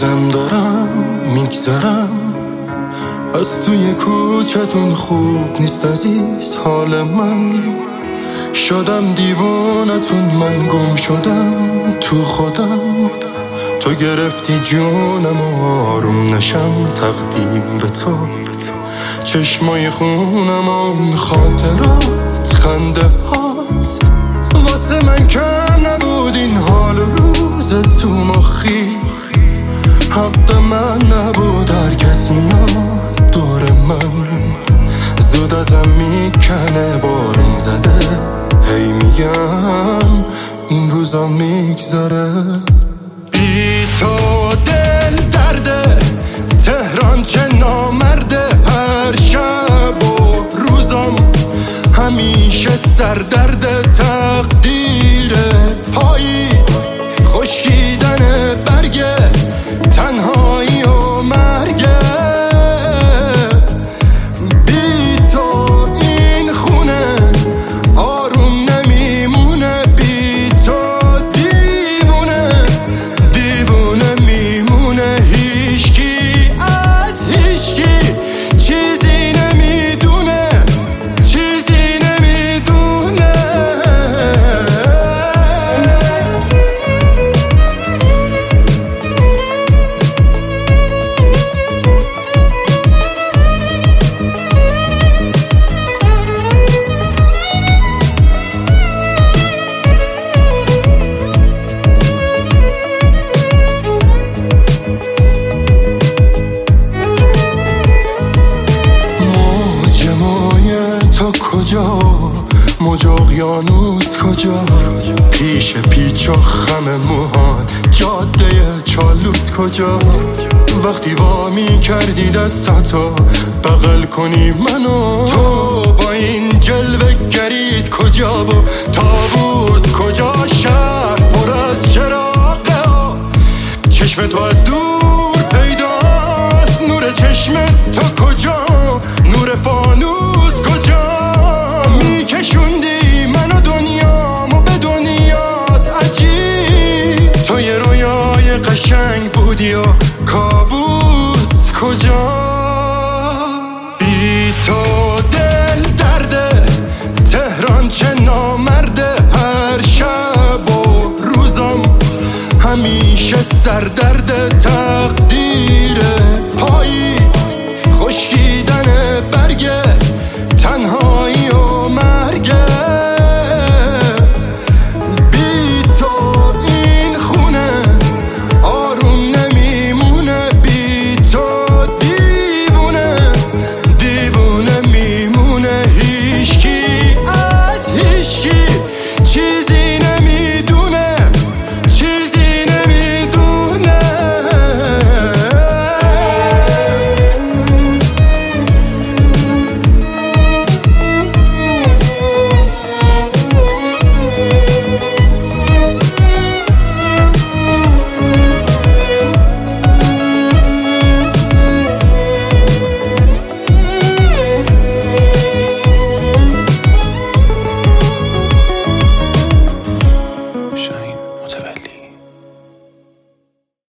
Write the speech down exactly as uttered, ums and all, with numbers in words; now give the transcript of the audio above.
روزم دارم میگذرم از توی کوچتون، خوب نیست عزیز حال من. شدم دیوانتون، من گم شدم تو خودم. تو گرفتی جونم و آروم نشم تقدیم به تو. چشمای خونم اون خاطرات، خنده هات واسه من کم نبود. این حال روز تو مخی حق من نبود. هر کس میاد دور من زود ازم میکنه، بارون زده هی میگم این روزا میگذره. بی تو دل درده، تهران چه نامرده. هر شب و روزم همیشه سردرده. تقدیر پاییز خشکیدن برگه، تنهایی و مرگه. بی تو این خونه آروم نمیمونه. بی تو دیوونه دیوونه میمونه. هیچکی از هیچکی چیزی نمیدونه، چیزی نمیدونه. کجا موج اقیانوس کجا؟ پیش پیچ و خم موهان جاده چالوس کجا؟ وقتی وامی کردی دستاتو بغل کنی منو، تو با این جلوه گرید کجا و طاووس کجا؟ شهر پر از چراغه ها، چشم تو از دور پیداست. نور چشم تو کجا؟ نور فانوس کجا؟ میکشوندی منو دنیامو به دنیات عجیب. تو یه رویای قشنگ بودی و کابوس کجا؟ بی تو دل درده، تهران چه نامرده. هر شب و روزم همیشه سردرده. تق